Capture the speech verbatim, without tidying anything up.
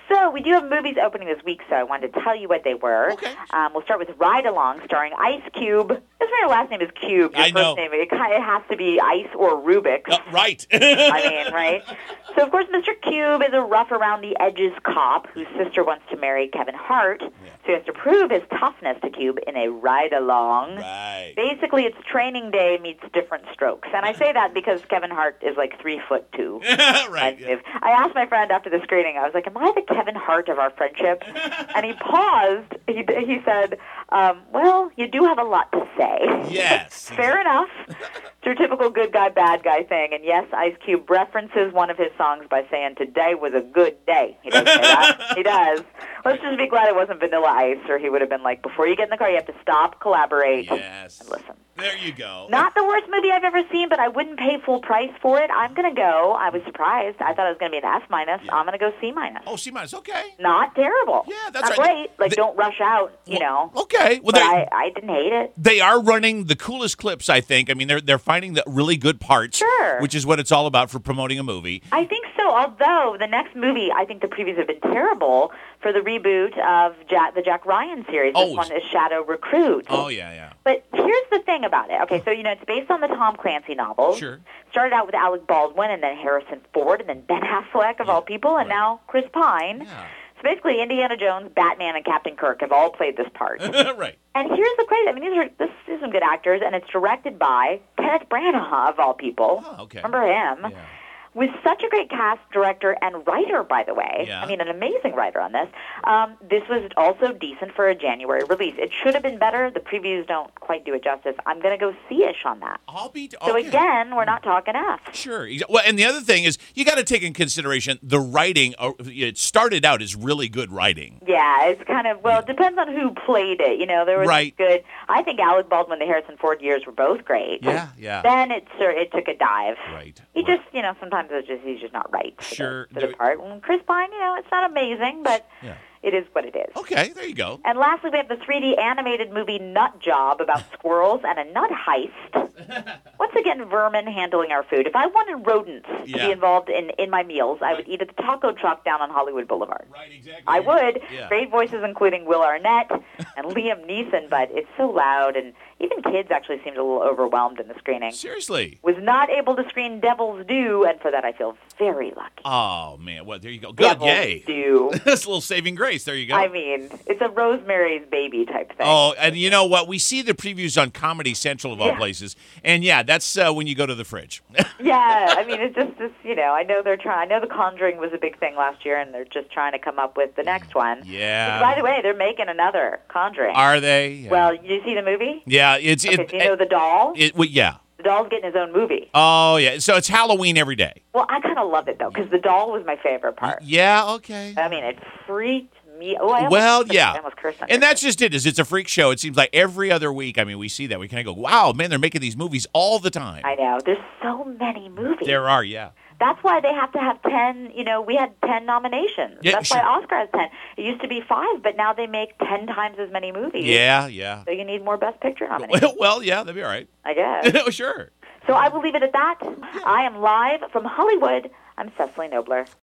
So we do have movies opening this week, so I wanted to tell you what they were. Okay. Um, we'll start with Ride Along, starring Ice Cube. That's why your last name is Cube. Your I first know. name, it kind of has to be Ice or Rubik's. Uh, right. I mean, right? So, of course, Mister Cube is a rough-around-the-edges cop whose sister wants to marry Kevin Hart, Yeah. so he has to prove his toughness to Cube in a ride-along. Right. Basically, it's Training Day meets Different Strokes. And I say that because Kevin Hart is like three foot two. right. I, I asked my friend after the screening, I was like, am I the Kevin Hart of our friendship? And he paused. He, he said, um, well, you do have a lot to say. Yes. Fair enough. It's your typical good guy, bad guy thing. And yes, Ice Cube references one of his songs by saying, today was a good day. He does say that. He does. Let's just be glad it wasn't Vanilla Ice, or he would have been like, before you get in the car, you have to stop, collaborate, Yes. and listen. There you go. Not the worst movie I've ever seen, but I wouldn't pay full price for it. I'm going to go. I was surprised. I thought it was going to be an F minus. Yeah. I'm going to go C minus. Oh, C minus. Okay. Not terrible. Yeah, that's Not right. great. Like, The- don't rush out, you know. Okay. Well, But they I, I didn't hate it. they are running the coolest clips, I think. I mean, they're they're finding the really good parts, Sure. which is what it's all about for promoting a movie. I think so, although the next movie, I think the previews have been terrible for the reboot of Jack, the Jack Ryan series. This Oh. one is Shadow Recruit. Oh yeah, yeah. But here's the thing about it. Okay, so, you know, it's based on the Tom Clancy novels. Sure. Started out with Alec Baldwin and then Harrison Ford and then Ben Affleck, of Yeah, all people, and right. now Chris Pine. Yeah. So basically, Indiana Jones, Batman, and Captain Kirk have all played this part. right. And here's the crazy, I mean, these are this is some good actors, and it's directed by Kenneth Branagh, of all people. Oh, okay. Remember him? Yeah. With such a great cast, director, and writer, by the way. Yeah. I mean, an amazing writer on this. Um, this was also decent for a January release. It should have been better. The previews don't quite do it justice. I'm going to go C-ish on that. I'll be. So okay. again, we're not talking F. Sure. Exa- Well, and the other thing is you got to take in consideration the writing. uh, It started out as really good writing. Yeah, it's kind of, well, it depends on who played it. You know, there was Right. good, I think Alec Baldwin and the Harrison Ford years were both great. Yeah, yeah. Then it, sort- it took a dive. Right. He right. just, you know, sometimes it's just, he's just not right for, Sure. the, for the Do- part. And Chris Pine, you know, it's not amazing, but Yeah. it is what it is. Okay. There you go. And lastly, we have the three D animated movie Nut Job about squirrels and a nut heist. Once again, vermin handling our food. If I wanted rodents to Yeah. be involved in, in my meals, I would Right. eat at the taco truck down on Hollywood Boulevard. Right. Exactly. I would. Yeah. Great voices including Will Arnett and Liam Neeson, but it's so loud, and even kids actually seemed a little overwhelmed in the screening. Seriously. Was not able to screen Devil's Due, and for that I feel very lucky. Oh man. Well, there you go. Good. Devil's Yay. Due. That's a little saving grace. There you go. I mean, it's a Rosemary's Baby type thing. Oh, and you know what? We see the previews on Comedy Central of all Yeah. places, and yeah, that's uh, when you go to the fridge. Yeah, I mean, it's just this, you know, I know they're trying, I know The Conjuring was a big thing last year, and they're just trying to come up with the next one. Yeah. By the way, they're making another Conjuring. Are they? Yeah. Well, did you see the movie? yeah, it's Okay, it. so you know the doll? it, well, yeah. The doll's getting his own movie. Oh, yeah. So it's Halloween every day. Well, I kind of loved it, though, because the doll was my favorite part. Yeah. Okay. I mean, it freaked me. Oh, I almost, Well, I yeah. almost cursed on And it. that's just it. Is it's a freak show. It seems like every other week. I mean, we see that. We kind of go, "Wow, man, they're making these movies all the time." I know. There's so many movies. There are, yeah. That's why they have to have ten, you know, we had ten nominations. Yeah, That's sure. why Oscar has ten. It used to be five, but now they make ten times as many movies. Yeah, yeah. So you need more Best Picture nominations, Well, yeah, that'd be all right. I guess. Sure. So I will leave it at that. I am live from Hollywood. I'm Cecily Nobler.